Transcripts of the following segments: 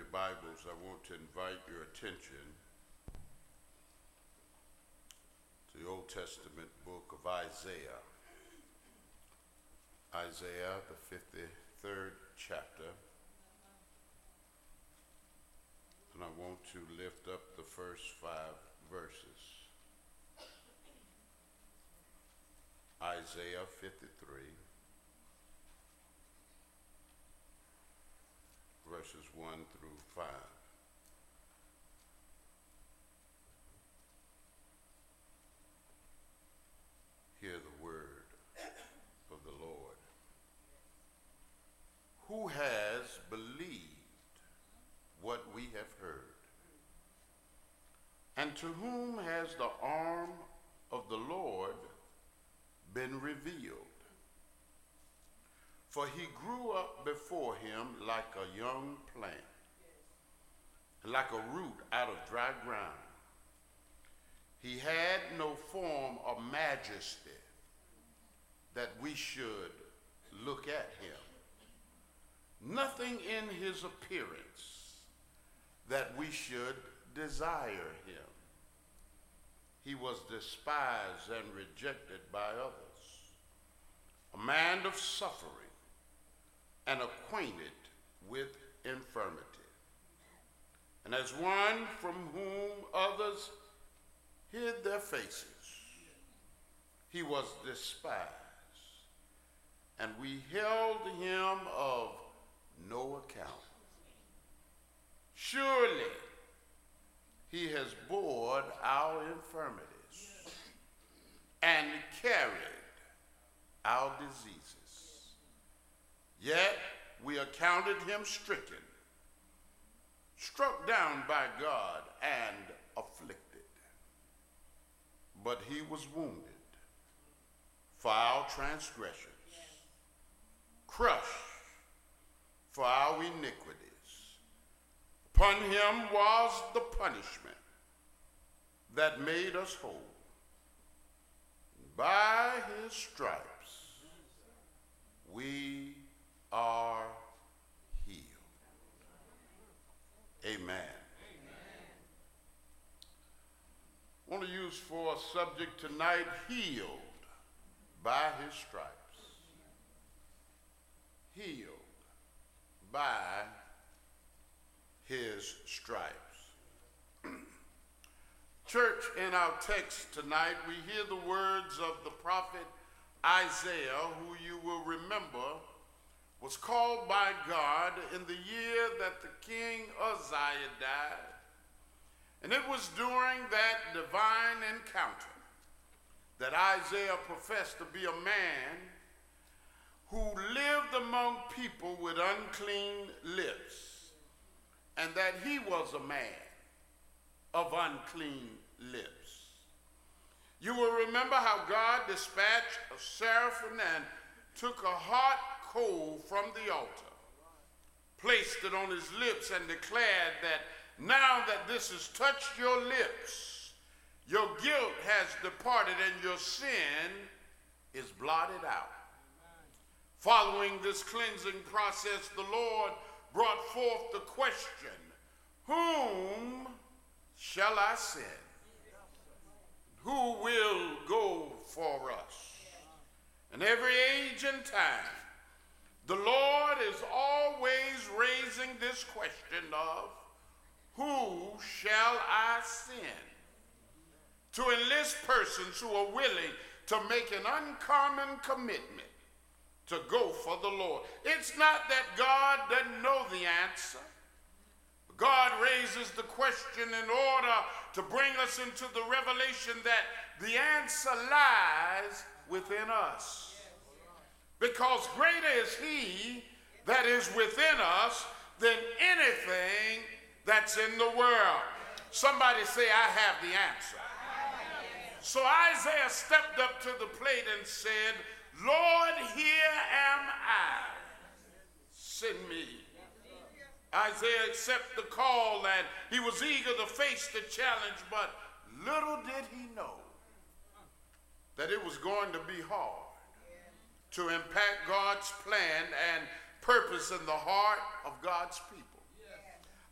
Bibles, I want to invite your attention to the Old Testament book of Isaiah. Isaiah, the 53rd chapter. And I want to lift up the first 5 verses. Isaiah 53, verses 1 through 5. Hear the word of the Lord. Who has believed what we have heard? And to whom has the arm of the Lord been revealed? For he grew up before him like a young plant, like a root out of dry ground. He had no form or majesty that we should look at him. Nothing in his appearance that we should desire him. He was despised and rejected by others, a man of suffering and acquainted with infirmity. And as one from whom others hid their faces, he was despised, and we held him of no account. Surely he has borne our infirmities and carried our diseases. Yet we accounted him stricken, struck down by God, and afflicted. But he was wounded for our transgressions, crushed for our iniquities. Upon him was the punishment that made us whole. By his stripes we are healed. Amen. I want to use for a subject tonight, healed by his stripes. Healed by his stripes. Church, in our text tonight, we hear the words of the prophet Isaiah, who you will remember was called by God in the year that the king Uzziah died. And it was during that divine encounter that Isaiah professed to be a man who lived among people with unclean lips, and that he was a man of unclean lips. You will remember how God dispatched a seraphim and took a hot coal from the altar, placed it on his lips, and declared that now that this has touched your lips, your guilt has departed and your sin is blotted out. Following this cleansing process, the Lord brought forth the question, whom shall I send? Who will go for us? In every age and time, the Lord is always raising this question of, who shall I send? To enlist persons who are willing to make an uncommon commitment to go for the Lord. It's not that God doesn't know the answer. God raises the question in order to bring us into the revelation that the answer lies within us. Because greater is he that is within us than anything that's in the world. Somebody say, I have the answer. So Isaiah stepped up to the plate and said, Lord, here am I. Send me. Isaiah accepted the call and he was eager to face the challenge, but little did he know that it was going to be hard to impact God's plan and purpose in the heart of God's people.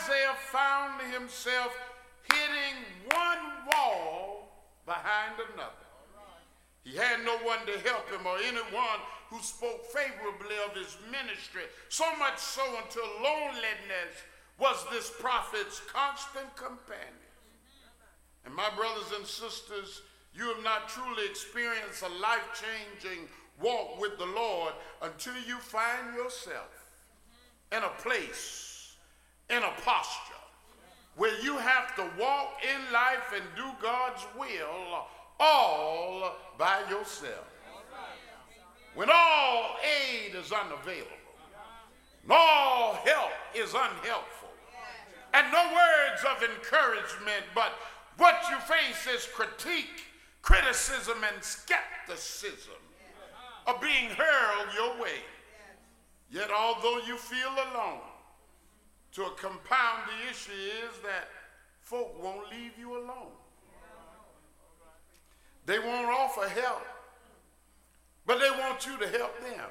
Isaiah found himself hitting one wall behind another. He had no one to help him or anyone who spoke favorably of his ministry, so much so until loneliness was this prophet's constant companion. And my brothers and sisters, you have not truly experienced a life-changing walk with the Lord until you find yourself in a place, in a posture, where you have to walk in life and do God's will all by yourself. When all aid is unavailable, and all help is unhelpful, and no words of encouragement, but what you face is critique, criticism, and skepticism are being hurled your way. Yet although you feel alone, to compound the issue is that folk won't leave you alone. They won't offer help, but they want you to help them.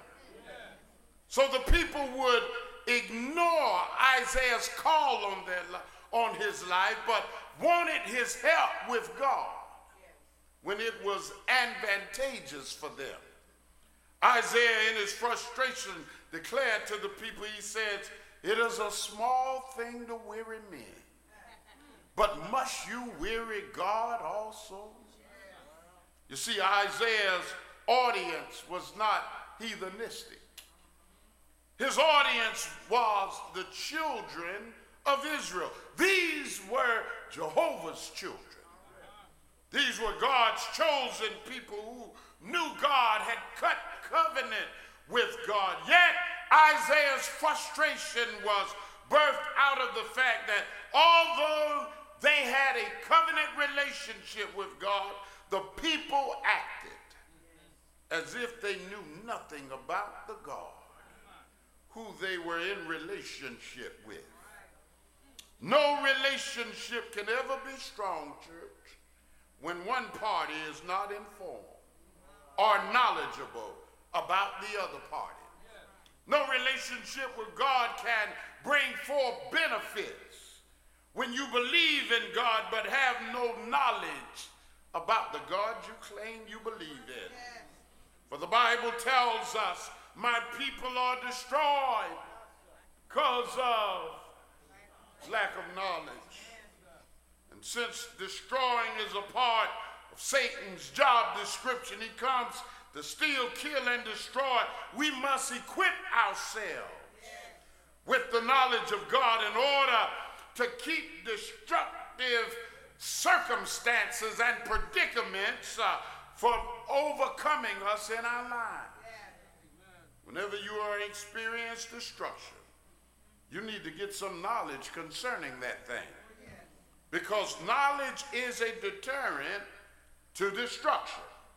So the people would ignore Isaiah's call on his life, but wanted his help with God when it was advantageous for them. Isaiah, in his frustration, declared to the people, he says, "It is a small thing to weary men, but must you weary God also?" You see, Isaiah's audience was not heathenistic. His audience was the children of Israel. These were Jehovah's children. These were God's chosen people who knew God, had cut covenant with God. Yet Isaiah's frustration was birthed out of the fact that although they had a covenant relationship with God, the people acted as if they knew nothing about the God who they were in relationship with. No relationship can ever be strong, church, when one party is not informed or knowledgeable about the other party. No relationship with God can bring forth benefits when you believe in God but have no knowledge about the God you claim you believe in. For the Bible tells us, my people are destroyed because of lack of knowledge. And since destroying is a part of Satan's job description, he comes to steal, kill, and destroy. We must equip ourselves with the knowledge of God in order to keep destructive circumstances and predicaments from overcoming us in our lives. Whenever you are experiencing destruction, you need to get some knowledge concerning that thing. Because knowledge is a deterrent to destruction.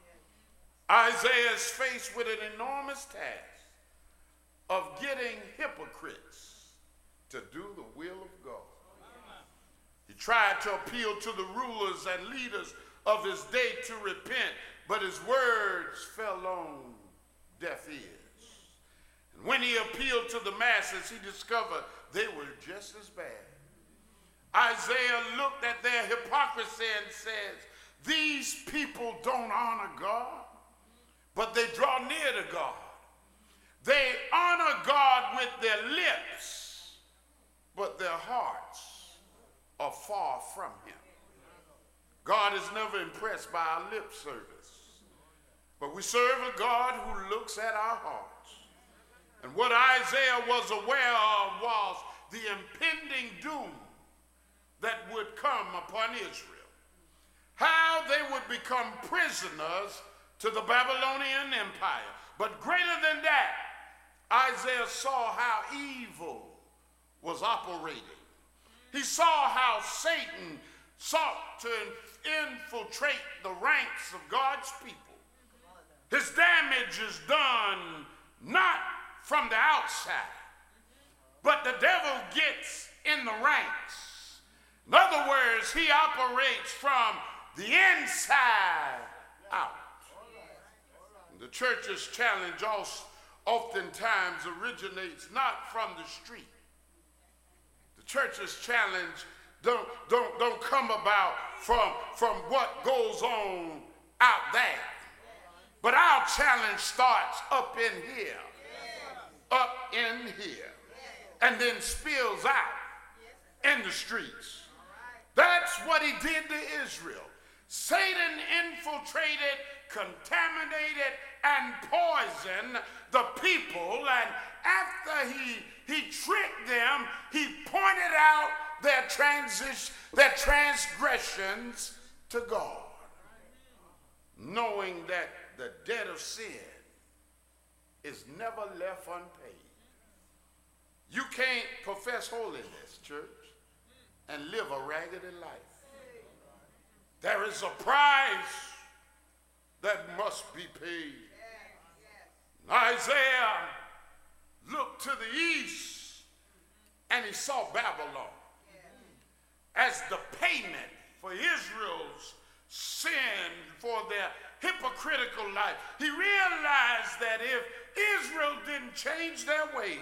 Isaiah is faced with an enormous task of getting hypocrites to do the will of God. He tried to appeal to the rulers and leaders of his day to repent, but his words fell on deaf ears. And when he appealed to the masses, he discovered they were just as bad. Isaiah looked at their hypocrisy and says, these people don't honor God, but they draw near to God. They honor God with their lips, but their hearts are far from him. God is never impressed by our lip service, but we serve a God who looks at our hearts. And what Isaiah was aware of was the impending doom that would come upon Israel. How they would become prisoners to the Babylonian Empire. But greater than that, Isaiah saw how evil was operating. He saw how Satan sought to infiltrate the ranks of God's people. His damage is done not from the outside, but the devil gets in the ranks. In other words, he operates from the inside out. The church's challenge oftentimes originates not from the street. The church's challenge don't come about from what goes on out there. But our challenge starts up in here, and then spills out in the streets. That's what he did to Israel. Satan infiltrated, contaminated, and poisoned the people, and after he tricked them, he pointed out their transgressions to God, knowing that the debt of sin is never left unpaid. You can't profess holiness, church, and live a raggedy life. There is a price that must be paid. Isaiah looked to the east and he saw Babylon as the payment for Israel's sin, for their hypocritical life. He realized that if Israel didn't change their ways,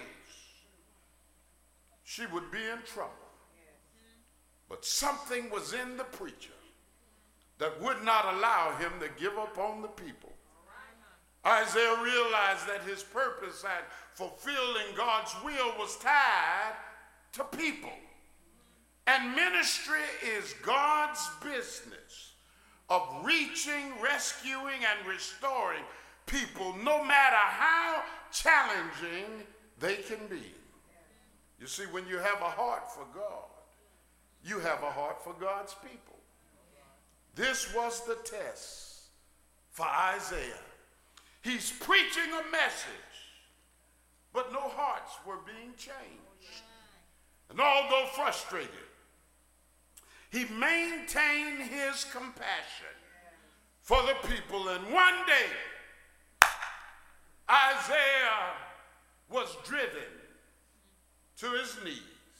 she would be in trouble. But something was in the preacher that would not allow him to give up on the people. Isaiah realized that his purpose at fulfilling God's will was tied to people. And ministry is God's business of reaching, rescuing, and restoring people, no matter how challenging they can be. You see, when you have a heart for God, you have a heart for God's people. This was the test for Isaiah. He's preaching a message, but no hearts were being changed. And although frustrated, he maintained his compassion for the people. And one day, Isaiah was driven to his knees.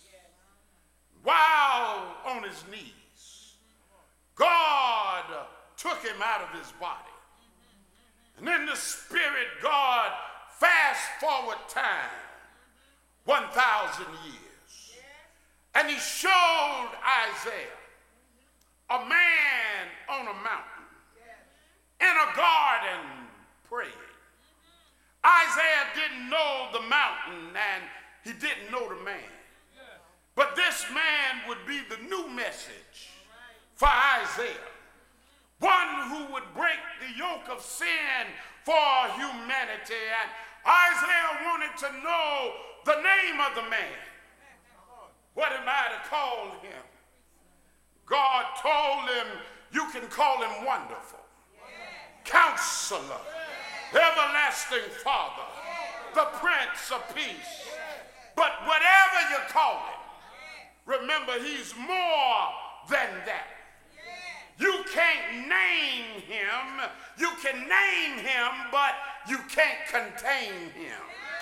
While on his knees, God took him out of his body. And in the spirit, God fast forward time 1,000 years. And he showed Isaiah a man on a mountain in a garden praying. Isaiah didn't know the mountain and he didn't know the man. But this man would be the new message for Isaiah. One who would break the yoke of sin for humanity. And Isaiah wanted to know the name of the man. What am I to call him? God told him, you can call him Wonderful, Counselor, Everlasting Father, the Prince of Peace. But whatever you call him, remember he's more than that. You can't name him. You can name him, but you can't contain him.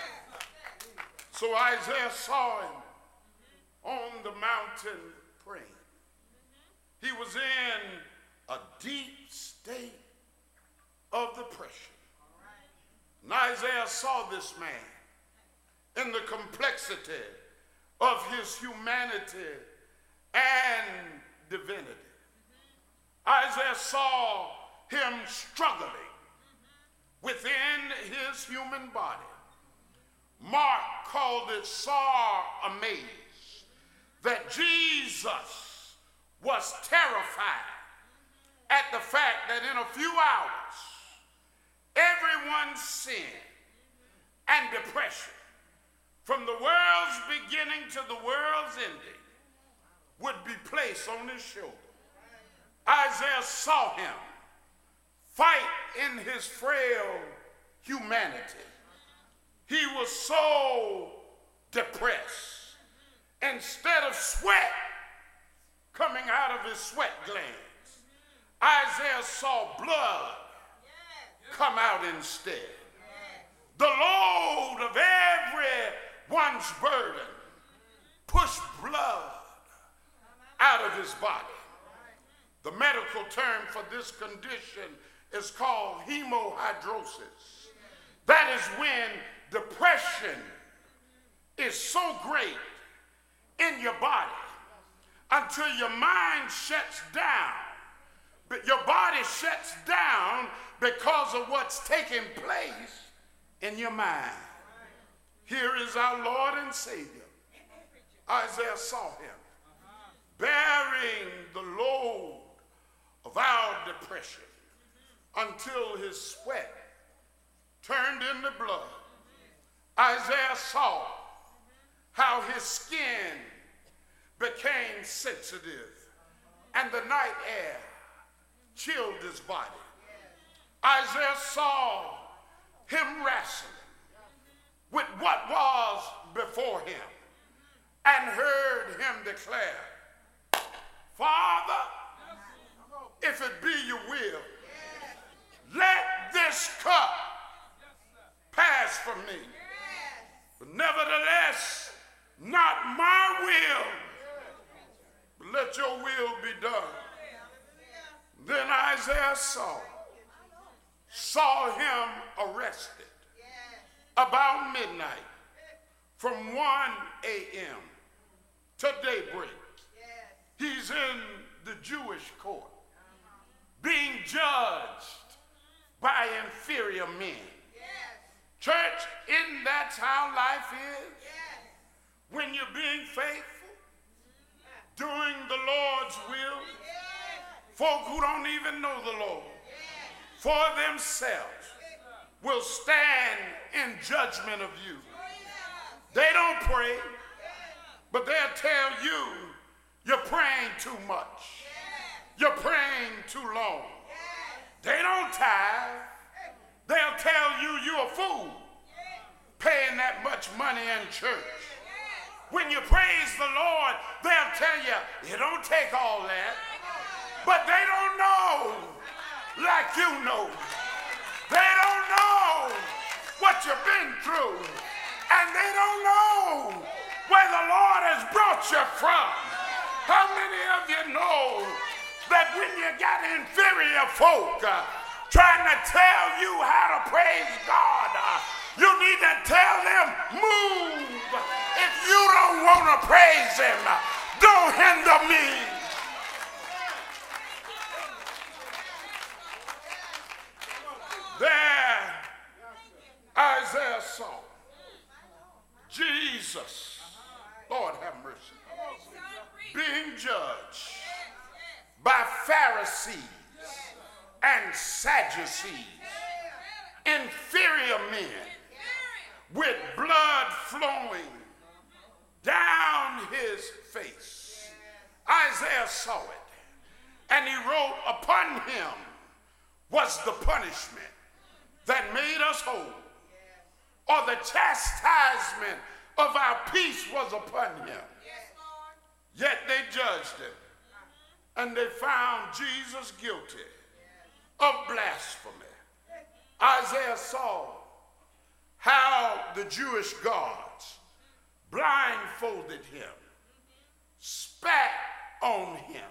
So Isaiah saw him on the mountain praying. He was in a deep state of depression. And Isaiah saw this man in the complexity of his humanity and divinity. Isaiah saw him struggling within his human body. Mark called it sore amazed that Jesus was terrified at the fact that in a few hours, everyone's sin and depression, from the world's beginning to the world's ending, would be placed on his shoulder. Isaiah saw him fight in his frail humanity. He was so depressed. Instead of sweat coming out of his sweat glands, Isaiah saw blood come out instead. The load of everyone's burden pushed blood out of his body. The medical term for this condition is called hemohydrosis. That is when depression is so great in your body until your mind shuts down. But your body shuts down because of what's taking place in your mind. Here is our Lord and Savior. Isaiah saw him bearing the load of our depression until his sweat turned into blood. Isaiah saw how his skin became sensitive and the night air chilled his body. Isaiah saw him wrestling with what was before him and heard him declare, Father, if it be your will, let this cup pass from me. But nevertheless, not my will, but let your will be done. Then Isaiah saw him arrested about midnight from 1 a.m. to daybreak. He's in the Jewish court being judged by inferior men. Church, isn't that how life is? When you're being faithful, doing the Lord's will, folk who don't even know the Lord for themselves will stand in judgment of you. They don't pray, but they'll tell you you're praying too much. You're praying too long. They don't tithe. They'll tell you you're a fool paying that much money in church. When you praise the Lord, they'll tell you it don't take all that. But they don't know like you know. They don't know what you've been through. And they don't know where the Lord has brought you from. How many of you know that when you got inferior folk trying to tell you how to praise God, you need to tell them, move. If you don't want to praise him, don't hinder me. There, Isaiah saw Jesus, Lord have mercy, being judged by Pharisees and Sadducees, inferior men with blood flowing down his face. Isaiah saw it, and he wrote, upon him was the punishment that made us whole, or the chastisement of our peace was upon him. Yet they judged him, and they found Jesus guilty of blasphemy. Isaiah saw how the Jewish guards blindfolded him, spat on him,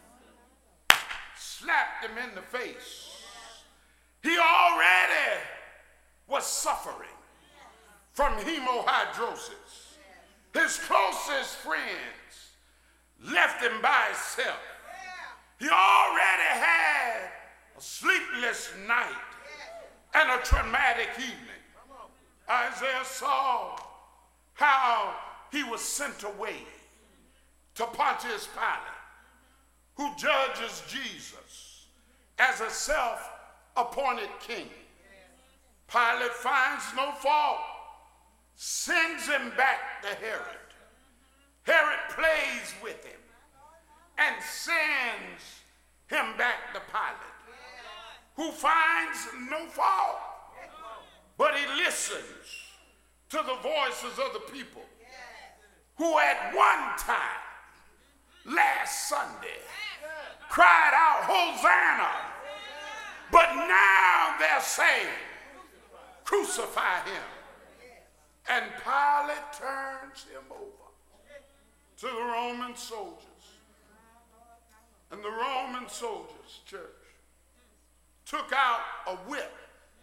slapped him in the face. He already was suffering from hemohydrosis. His closest friends left him by himself. He already had a sleepless night and a traumatic evening. Isaiah saw how he was sent away to Pontius Pilate, who judges Jesus as a self-appointed king. Pilate finds no fault, sends him back to Herod. Herod plays with him and sends him back to Pilate, who finds no fault, but he listens to the voices of the people who at one time, last Sunday, cried out, Hosanna, but now they're saying, crucify him. And Pilate turns him over to the Roman soldiers. And the Roman soldiers, church, took out a whip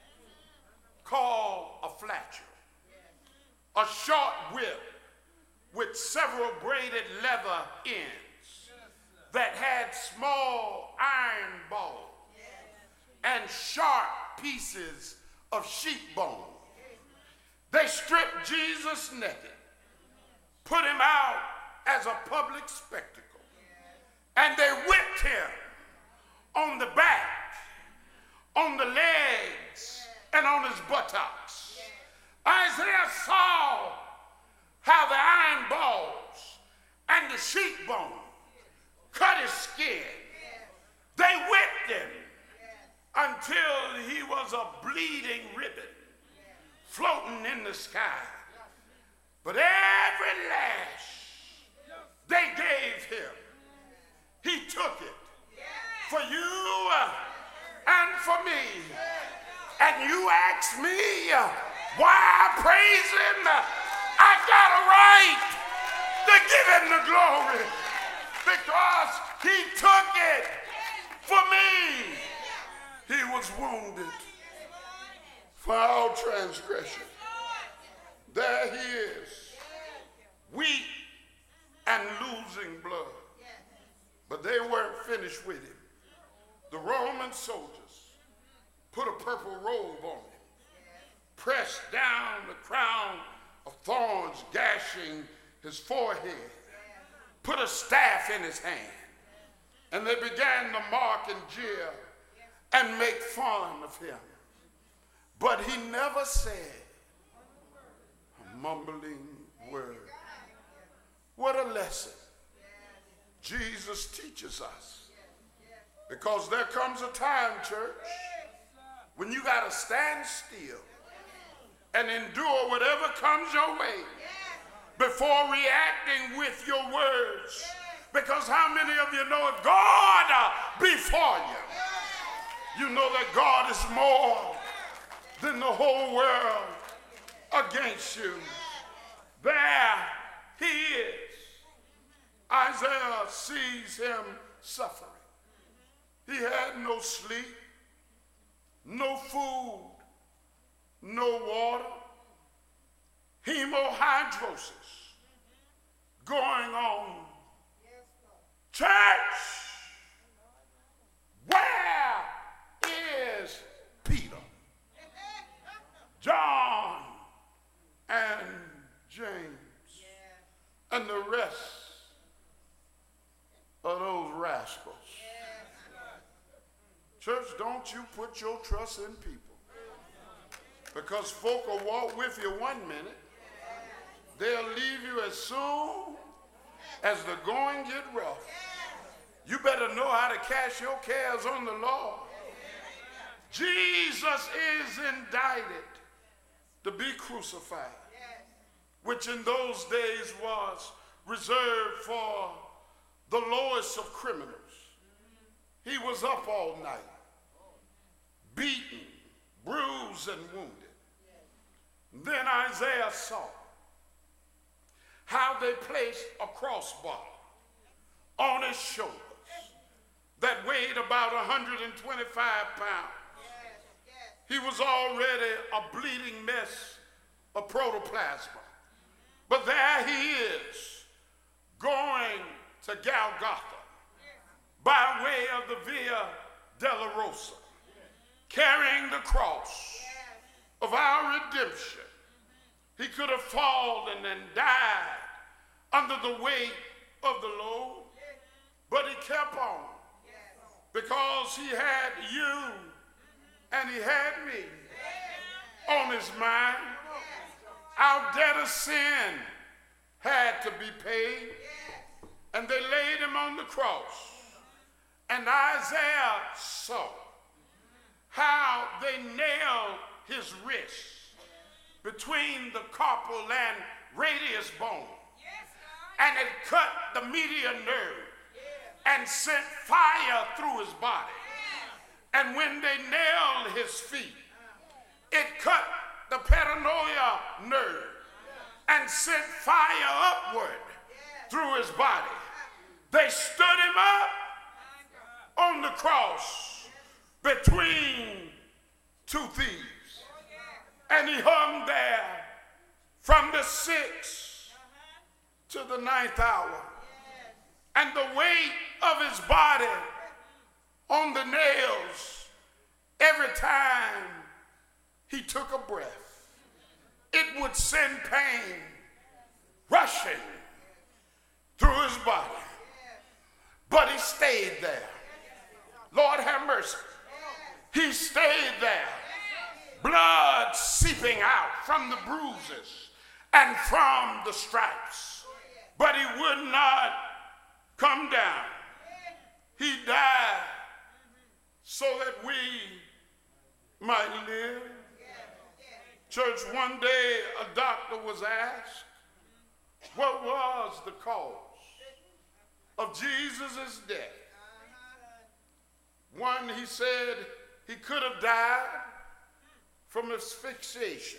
called a flature, a short whip with several braided leather ends that had small iron balls and sharp pieces of sheep bone. They stripped Jesus naked, put him out as a public spectacle, and they whipped him on the back, on the legs, and on his buttocks. Isaiah saw how the iron balls and the sheep bone cut his skin. They whipped him until he was a bleeding ribbon floating in the sky. But every lash they gave him, he took it for you and for me. And you ask me why I praise him? I got a right to give him the glory because he took it for me. He was wounded for our transgression. There he is, weak and losing blood. But they weren't finished with him. The Roman soldiers put a purple robe on him, pressed down the crown of thorns, gashing his forehead, put a staff in his hand, and they began to mock and jeer and make fun of him. But he never said a mumbling word. What a lesson Jesus teaches us. Because there comes a time, church, when you got to stand still and endure whatever comes your way before reacting with your words. Because how many of you know if God be for you, you know that God is more than the whole world against you. There he is. Isaiah sees him suffering. He had no sleep, no food, no water, hemohydrosis going on. Church, where is Peter, John, and James, and the rest of those rascals? Church, don't you put your trust in people. Because folk will walk with you 1 minute. They'll leave you as soon as the going get rough. You better know how to cast your cares on the Lord. Jesus is indicted to be crucified, which in those days was reserved for the lowest of criminals. He was up all night, beaten, bruised, and wounded. Then Isaiah saw how they placed a crossbar on his shoulders that weighed about 125 pounds. He was already a bleeding mess of protoplasma. But there he is, going to Golgotha by way of the Via Dolorosa, carrying the cross of our redemption. He could have fallen and died under the weight of the load, but he kept on because he had you and he had me on his mind. Our debt of sin had to be paid, and they laid him on the cross. And Isaiah saw how they nailed his wrist between the carpal and radius bone, and it cut the median nerve and sent fire through his body. And when they nailed his feet, it cut the peroneal nerve and sent fire upward through his body. They stood him up on the cross between two thieves, and he hung there from the 6th to the 9th hour. And the weight of his body on the nails every time he took a breath, it would send pain rushing through his body. But he stayed there. Lord have mercy. He stayed there. Blood seeping out from the bruises and from the stripes. But he would not come down. He died so that we might live. Church, one day a doctor was asked, what was the cause of Jesus' death? One, he said he could have died from asphyxiation,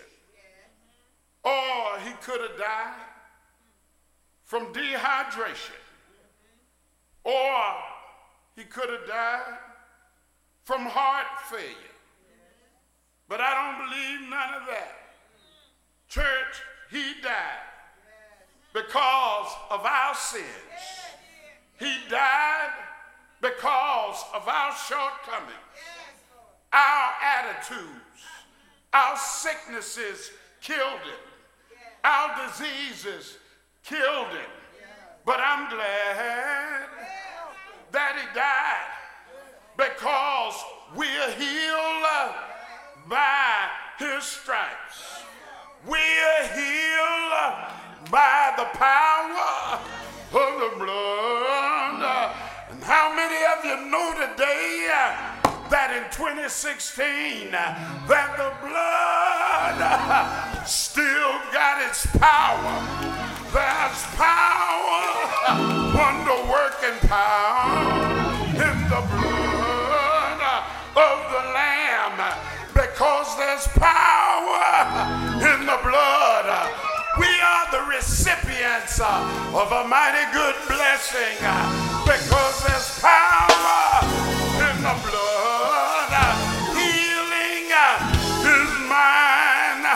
or he could have died from dehydration, or he could have died from heart failure. But I don't believe none of that. Church, he died because of our sins. He died because of our shortcomings, our attitudes, our sicknesses killed him, our diseases killed him. But I'm glad that he died because we're healed by his stripes. We're healed by the power of the blood. And how many of you know today that in 2016 that the blood still got its power? There's power, wonder-working power in the blood of the Lamb, because there's power in the blood. We are the recipients of a mighty good blessing because there's power in the blood. Healing is mine.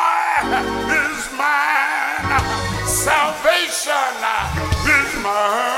Joy is mine. Salvation is mine.